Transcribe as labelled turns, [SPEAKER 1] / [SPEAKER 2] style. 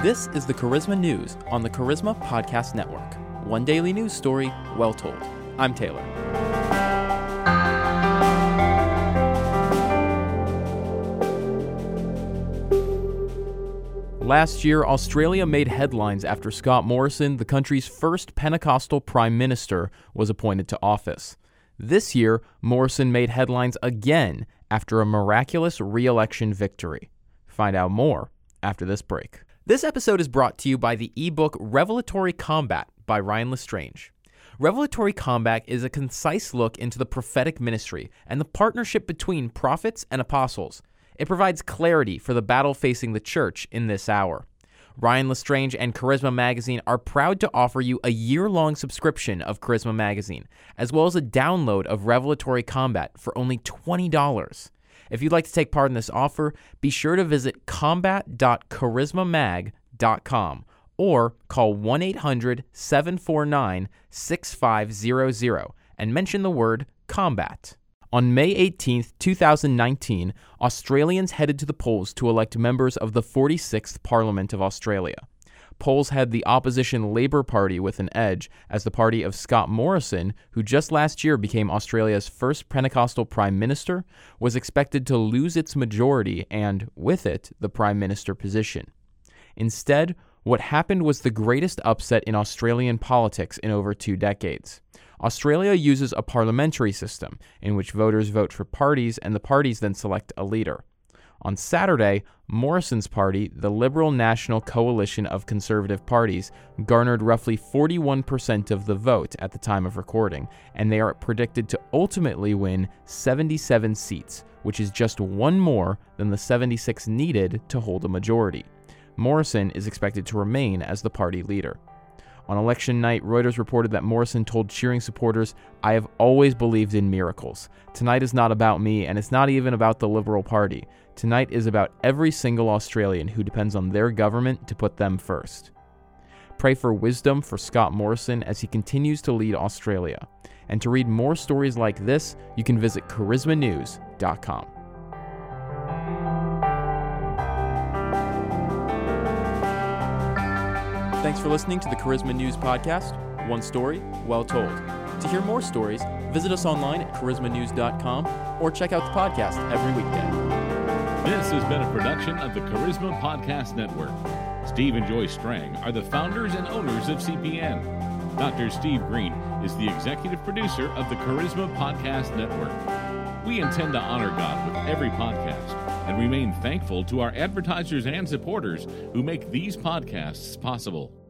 [SPEAKER 1] This is the Charisma News on the Charisma Podcast Network. One daily news story, well told. I'm Taylor. Last year, Australia made headlines after Scott Morrison, the country's first Pentecostal prime minister, was appointed to office. This year, Morrison made headlines again after a miraculous re-election victory. Find out more after this break. This episode is brought to you by the ebook Revelatory Combat by Ryan Lestrange. Revelatory Combat is a concise look into the prophetic ministry and the partnership between prophets and apostles. It provides clarity for the battle facing the church in this hour. Ryan Lestrange and Charisma Magazine are proud to offer you a year-long subscription of Charisma Magazine, as well as a download of Revelatory Combat for only $20. If you'd like to take part in this offer, be sure to visit combat.charismamag.com or call 1-800-749-6500 and mention the word combat. On May 18, 2019, Australians headed to the polls to elect members of the 46th Parliament of Australia. Polls had the opposition Labour Party with an edge, as the party of Scott Morrison, who just last year became Australia's first Pentecostal Prime Minister, was expected to lose its majority and, with it, the Prime Minister position. Instead, what happened was the greatest upset in Australian politics in over 2 decades. Australia uses a parliamentary system in which voters vote for parties and the parties then select a leader. On Saturday, Morrison's party, the Liberal National Coalition of Conservative Parties, garnered roughly 41% of the vote at the time of recording, and they are predicted to ultimately win 77 seats, which is just one more than the 76 needed to hold a majority. Morrison is expected to remain as the party leader. On election night, Reuters reported that Morrison told cheering supporters, "I have always believed in miracles. Tonight is not about me, and it's not even about the Liberal Party. Tonight is about every single Australian who depends on their government to put them first." Pray for wisdom for Scott Morrison as he continues to lead Australia. And to read more stories like this, you can visit charismanews.com. Thanks for listening to the Charisma News Podcast. One story, well told. To hear more stories, visit us online at charismanews.com or check out the podcast every weekday.
[SPEAKER 2] This has been a production of the Charisma Podcast Network. Steve and Joyce Strang are the founders and owners of CPN. Dr. Steve Green is the executive producer of the Charisma Podcast Network. We intend to honor God with every podcast and remain thankful to our advertisers and supporters who make these podcasts possible.